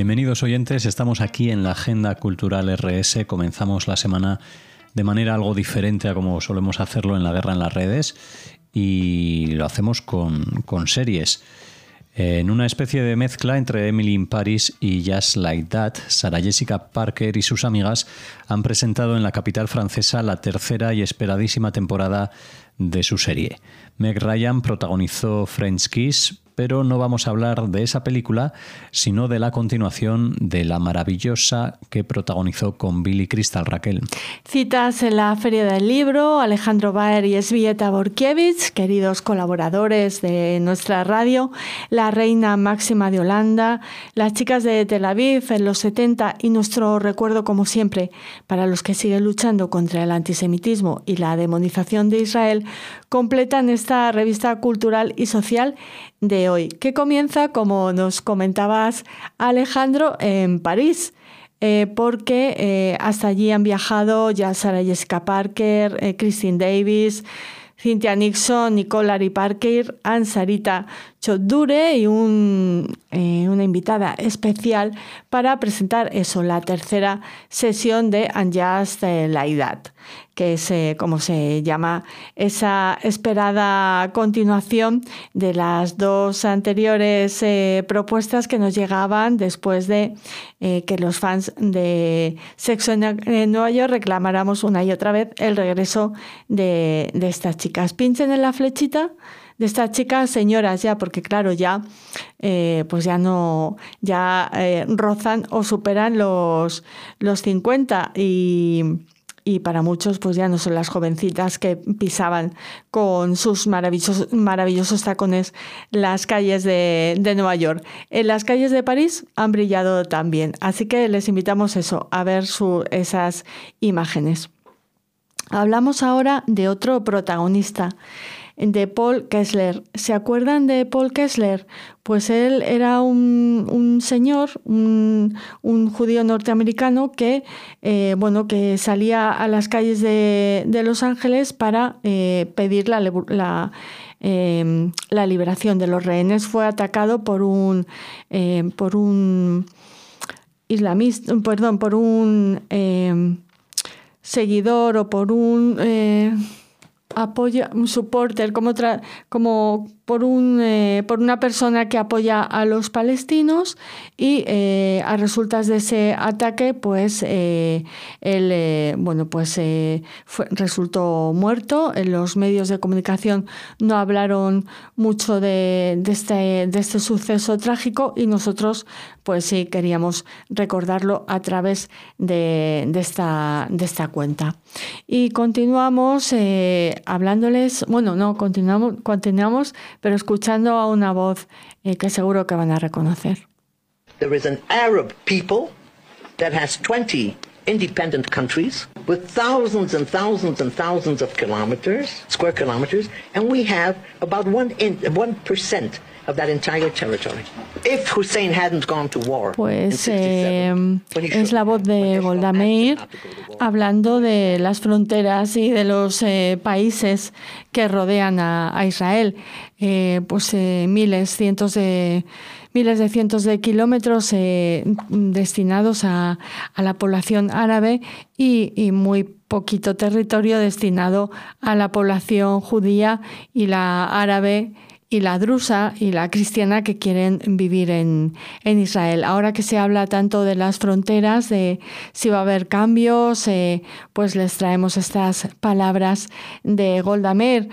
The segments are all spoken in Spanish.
Bienvenidos oyentes, estamos aquí en la Agenda Cultural RS. Comenzamos la semana de manera algo diferente a como solemos hacerlo en La Guerra en las Redes y lo hacemos con series. En una especie de mezcla entre Emily in Paris y Just Like That, Sarah Jessica Parker y sus amigas han presentado en la capital francesa la tercera y esperadísima temporada de su serie. Meg Ryan protagonizó French Kiss, pero no vamos a hablar de esa película, sino de la continuación de La Maravillosa que protagonizó con Billy Crystal. Raquel. Citas en la Feria del Libro, Alejandro Baer y Svieta Borkiewicz, queridos colaboradores de nuestra radio, La Reina Máxima de Holanda, Las Chicas de Tel Aviv en los 70 y nuestro recuerdo, como siempre, para los que siguen luchando contra el antisemitismo y la demonización de Israel, completan esta revista cultural y social de hoy, que comienza, como nos comentabas, Alejandro, en París, porque hasta allí han viajado ya Sarah Jessica Parker, Christine Davis, Cynthia Nixon, Nicole Ari Parker, Anne-Sarita Chodure y una invitada especial para presentar eso, la tercera sesión de And Just Like That, que es como se llama esa esperada continuación de las dos anteriores propuestas que nos llegaban después de que los fans de Sexo en Nueva York reclamáramos una y otra vez el regreso de estas chicas. Pinchen en la flechita de estas chicas, señoras ya, porque claro, ya pues ya no, ya rozan o superan los 50 y para muchos pues ya no son las jovencitas que pisaban con sus maravillosos tacones las calles de Nueva York. En las calles de París han brillado también, así que les invitamos a ver esas imágenes. Hablamos ahora de otro protagonista, de Paul Kessler. ¿Se acuerdan de Paul Kessler? Pues él era un señor, un judío norteamericano que salía a las calles de Los Ángeles para pedir la liberación de los rehenes. Fue atacado por un islamista, por un seguidor o por un un supporter, como por una persona que apoya a los palestinos y a resultas de ese ataque pues resultó muerto. En los medios de comunicación no hablaron mucho de este suceso trágico y nosotros pues sí queríamos recordarlo a través de esta cuenta. Y continuamos continuamos, pero escuchando a una voz que seguro que van a reconocer. There is an Arab people that has 20 independent countries with thousands and thousands and thousands of square kilometers, and we have about 1% of that entire territory. If Hussein hadn't gone to war, pues es la voz de Golda Meir hablando de las fronteras y de los países que rodean a Israel. Cientos de kilómetros destinados a la población árabe y muy poquito territorio destinado a la población judía y la árabe y la drusa y la cristiana que quieren vivir en Israel. Ahora que se habla tanto de las fronteras, de si va a haber cambios, pues les traemos estas palabras de Golda Meir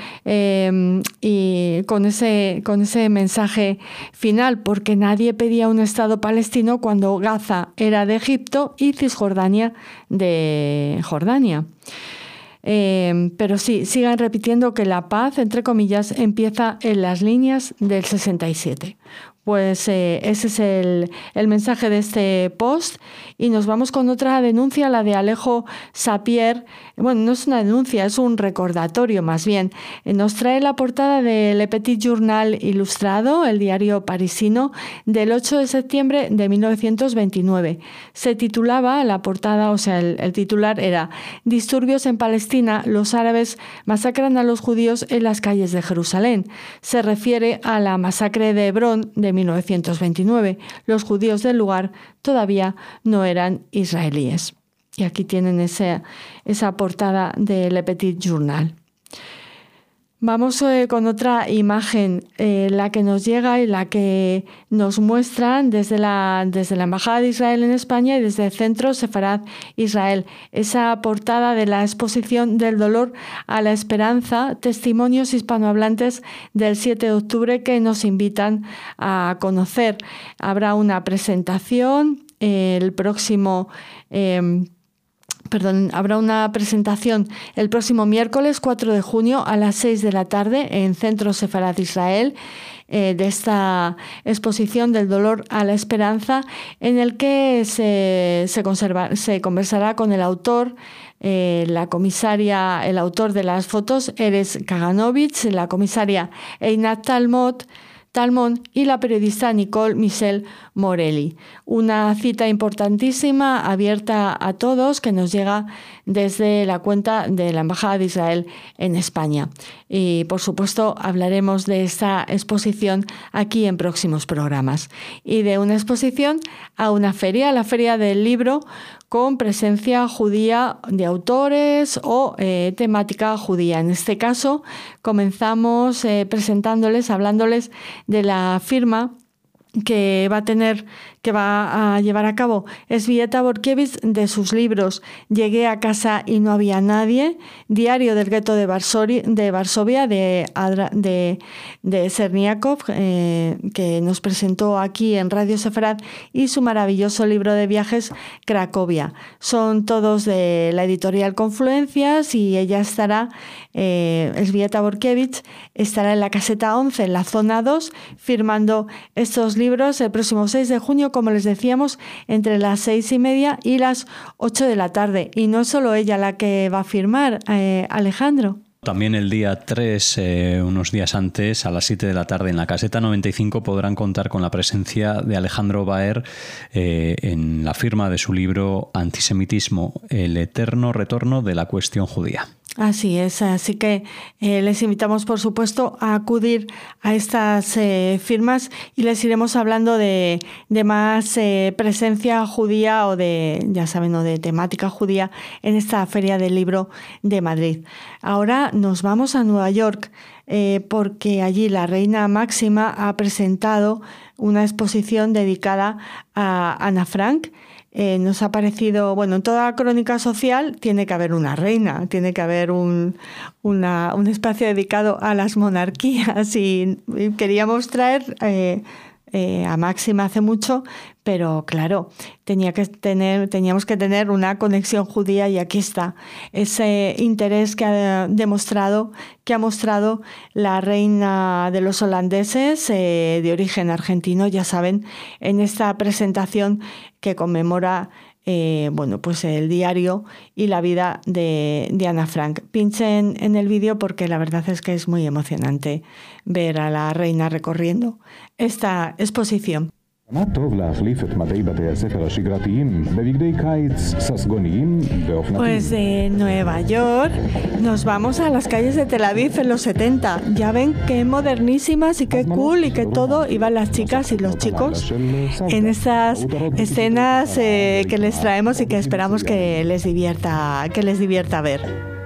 y con ese mensaje final, porque nadie pedía un Estado palestino cuando Gaza era de Egipto y Cisjordania de Jordania. Pero sí, sigan repitiendo que la paz, entre comillas, empieza en las líneas del 67. Pues ese es el mensaje de este post. Y nos vamos con otra denuncia, la de Alejo Sapir. Bueno, no es una denuncia, es un recordatorio más bien. Nos trae la portada de Le Petit Journal Ilustrado, el diario parisino, del 8 de septiembre de 1929. Se titulaba la portada, el titular era «Disturbios en Palestina, los árabes masacran a los judíos en las calles de Jerusalén». Se refiere a la masacre de Hebrón de 1929. Los judíos del lugar todavía no eran israelíes. Y aquí tienen esa portada de Le Petit Journal. Vamos con otra imagen, la que nos llega y la que nos muestran desde la Embajada de Israel en España y desde el Centro Sefarad Israel. Esa portada de la exposición Del dolor a la esperanza, testimonios hispanohablantes del 7 de octubre que nos invitan a conocer. Habrá una presentación habrá una presentación el próximo miércoles 4 de junio a las 6 de la tarde en Centro Sefarad Israel de esta exposición Del dolor a la esperanza, en el que se conversará con el autor, el autor de las fotos, Erez Kaganovich, la comisaria Einat Talmón y la periodista Nicole Michel Morelli. Una cita importantísima, abierta a todos, que nos llega desde la cuenta de la Embajada de Israel en España. Y, por supuesto, hablaremos de esta exposición aquí en próximos programas. Y de una exposición a una feria, la Feria del Libro, con presencia judía de autores o temática judía. En este caso, comenzamos hablándoles de la firma que va a llevar a cabo Elżbieta Borkiewicz, de sus libros Llegué a casa y no había nadie, Diario del gueto de Varsovia de Serniakov, que nos presentó aquí en Radio Sefarad, y su maravilloso libro de viajes Cracovia. Son todos de la editorial Confluencias y ella Elżbieta Borkiewicz estará en la caseta 11, en la zona 2, firmando estos libros el próximo 6 de junio, como les decíamos, entre las 6:30 y las 8 de la tarde. Y no es solo ella la que va a firmar, Alejandro. También el día 3, unos días antes, a las 7 de la tarde, en la caseta 95, podrán contar con la presencia de Alejandro Baer en la firma de su libro Antisemitismo, el eterno retorno de la cuestión judía. Así es, así que les invitamos, por supuesto, a acudir a estas firmas y les iremos hablando de más presencia judía o de temática judía en esta Feria del Libro de Madrid. Ahora nos vamos a Nueva York porque allí la reina Máxima ha presentado una exposición dedicada a Ana Frank. Nos ha parecido, en toda crónica social tiene que haber una reina, tiene que haber un espacio dedicado a las monarquías, y queríamos traer a Máxima hace mucho, pero claro, teníamos que tener una conexión judía, y aquí está ese interés que ha mostrado la reina de los holandeses de origen argentino, ya saben, en esta presentación que conmemora el diario y la vida de Ana Frank. Pinchen en el vídeo porque la verdad es que es muy emocionante ver a la reina recorriendo esta exposición. Pues de Nueva York nos vamos a las calles de Tel Aviv en los 70. Ya ven qué modernísimas y qué cool y qué todo iban las chicas y los chicos en estas escenas que les traemos y que esperamos que les divierta ver.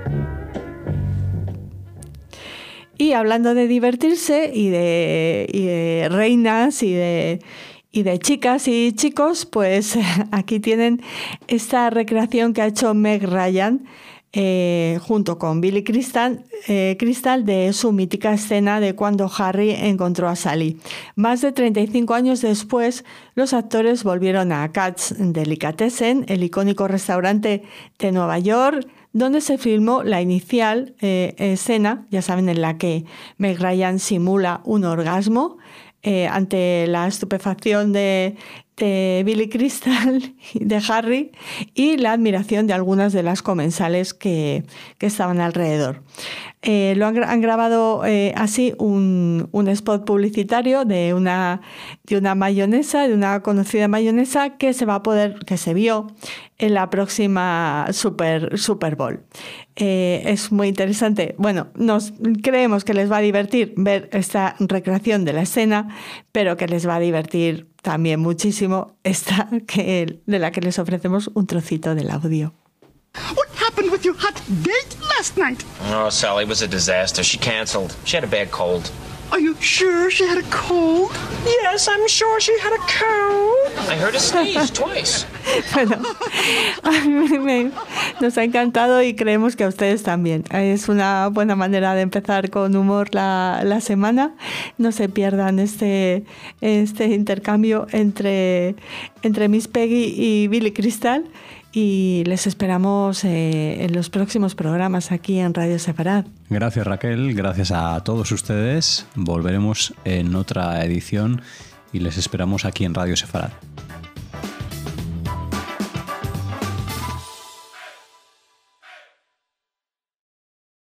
Y hablando de divertirse y de reinas y de chicas y chicos, pues aquí tienen esta recreación que ha hecho Meg Ryan junto con Billy Crystal de su mítica escena de cuando Harry encontró a Sally. Más de 35 años después, los actores volvieron a Katz Delicatessen, el icónico restaurante de Nueva York, donde se filmó la inicial escena, ya saben, en la que Meg Ryan simula un orgasmo ante la estupefacción de de Billy Crystal, de Harry, y la admiración de algunas de las comensales que estaban alrededor. Han grabado así un spot publicitario de una mayonesa, de una conocida mayonesa que se vio en la próxima Super Bowl. Es muy interesante. Bueno, creemos que les va a divertir ver esta recreación de la escena, pero que les va a divertir también muchísimo esta de la que les ofrecemos un trocito del audio. What happened with your hot date last night? Oh, Sally, it was a disaster. She canceled. She had a bad cold. Are you sure she had a cold? Yes, I'm sure she had a cold. I heard her sneeze twice. Bueno, a mí nos ha encantado y creemos que a ustedes también. Es una buena manera de empezar con humor la semana. No se pierdan este intercambio entre Miss Peggy y Billy Crystal. Y les esperamos en los próximos programas aquí en Radio Sefarad. Gracias, Raquel, gracias a todos ustedes. Volveremos en otra edición y les esperamos aquí en Radio Sefarad.